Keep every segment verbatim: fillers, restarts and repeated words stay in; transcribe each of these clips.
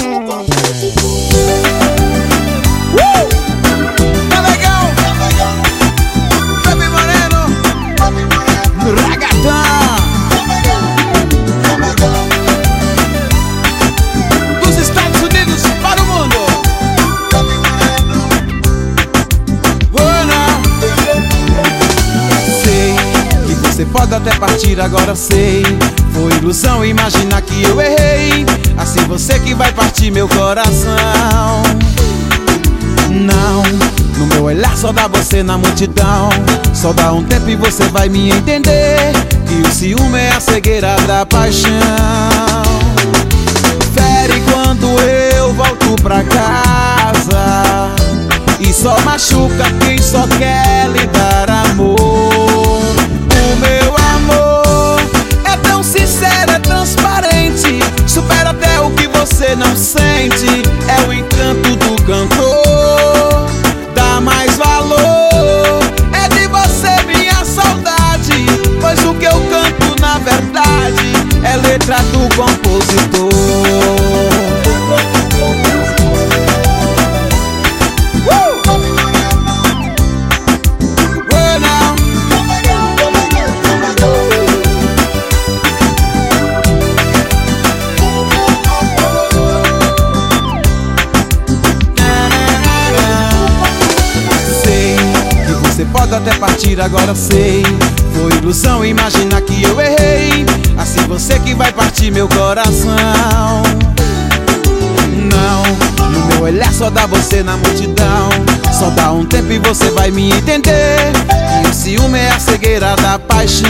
Tá legal? Baby Moreno, Ragatão dos Estados Unidos para o mundo. Sei que você pode até partir, agora sei. Foi ilusão imaginar que eu errei. Assim você que vai partir meu coração. Não, no meu olhar só dá você na multidão. Só dá um tempo e você vai me entender que o ciúme é a cegueira da paixão. Fere quando eu volto pra casa e só machuca quem só quer lhe dar amor. O meu amor é tão sincero, é transparente, supera até o que você não sente. É o encanto do cantor, dá mais valor. É de você minha saudade, pois o que eu canto na verdade é letra do compositor. Você pode até partir, agora sei. Foi ilusão imaginar que eu errei. Assim você que vai partir meu coração. Não, no meu olhar só dá você na multidão. Só dá um tempo e você vai me entender que o ciúme é a cegueira da paixão.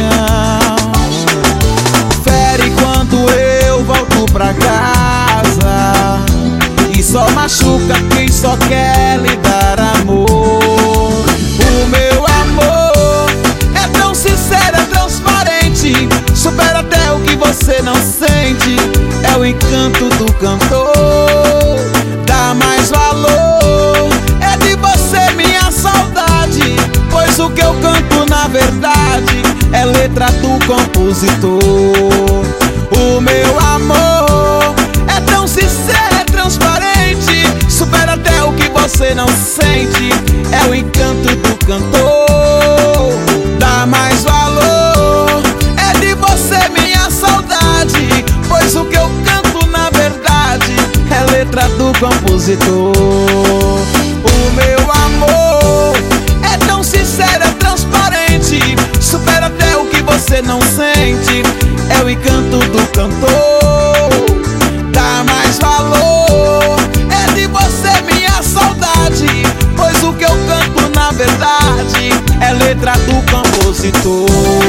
Fere quando eu volto pra casa e só machuca quem só quer lhe dar amor. O meu amor é tão sincero, é transparente, supera até o que você não sente. É o encanto do cantor, dá mais valor. É de você minha saudade, pois o que eu canto na verdade é letra do compositor. O meu amor é tão sincero, é transparente, supera até o que você não sente. É o encanto do cantor, dá mais valor. É de você minha saudade, pois o que eu canto na verdade é letra do compositor. O meu amor é tão sincero, é transparente, supera até o que você não sente. É o encanto do cantor, dá mais valor. É de você minha saudade, pois o que eu canto na verdade é letra do compositor.